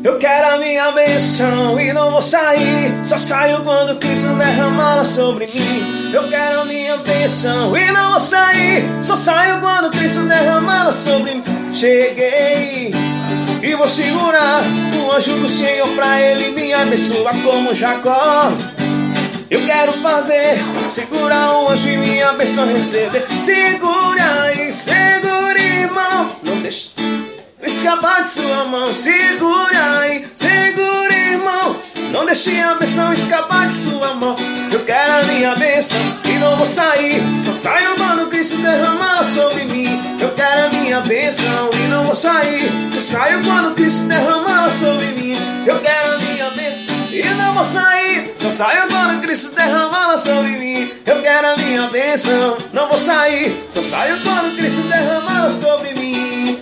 Eu quero a minha bênção e não vou sair. Só saio quando Cristo derramá-la sobre mim. Eu quero a minha bênção e não vou sair. Só saio quando Cristo derramá-la sobre mim. Cheguei e vou segurar o anjo do Senhor pra ele me abençoar como Jacó. Eu quero fazer, segurar o anjo e minha bênção receber. Segura aí, segura, irmão, não deixa escapar de sua mão. Segura aí, segura, irmão, não deixe a bênção escapar de sua mão. Eu quero a minha bênção e não vou sair. Só saio quando Cristo derramar sobre mim. Eu quero a minha bênção e não vou sair. Só saio quando Cristo derramar sobre mim. Eu quero a minha bênção e não vou sair. Só saio quando Cristo derramar sobre mim. Eu quero a minha bênção, não vou sair. Só saio quando Cristo derramar sobre mim.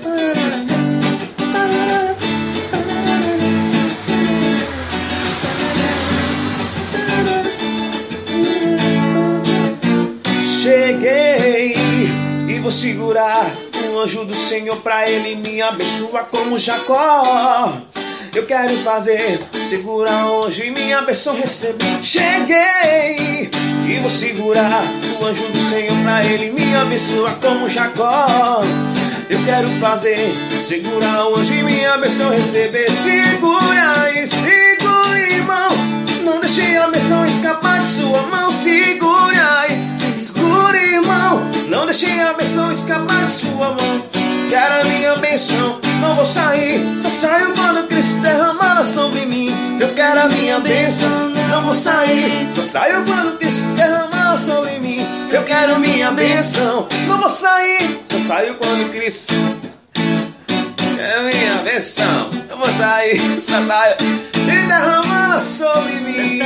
Cheguei e vou segurar o anjo do Senhor pra ele me abençoar como Jacó. Eu quero fazer, segurar o anjo e minha bênção receber. Cheguei e vou segurar o anjo do Senhor pra ele me abençoar como Jacó. Eu quero fazer, segurar o anjo e minha bênção receber. Segura aí, segura, irmão, não deixe a bênção escapar de sua mão. Segura aí, segura, irmão, não deixe a bênção escapar de sua mão. Quero a minha bênção, não vou sair. Só saio quando Cristo derramar sobre mim. Eu quero a minha bênção, não vou sair. Só saio quando Cristo derramar sobre mim. Eu quero a minha bênção, não vou sair. Só saio quando Cristo quero a minha bênção, não vou sair. Só saio e derramar sobre mim.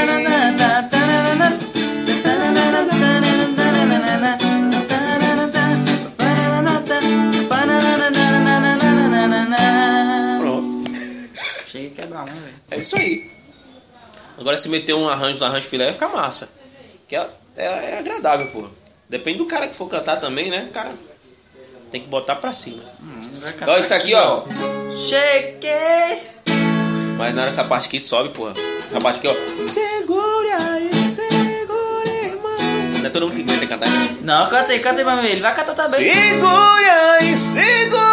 Chega a quebrar, né, velho? É isso aí. Agora se meter um arranjo filé vai ficar massa. Que é agradável, pô. Depende do cara que for cantar também, né? O cara tem que botar pra cima. Igual isso aqui, ó. Cheguei. Mas não era essa parte aqui, sobe, porra. Essa parte aqui, ó. Segura aí, segura, irmão. Não é todo mundo que aguenta cantar, né? Não, canta aí pra mim. Ele vai cantar também. Segura aí, segura.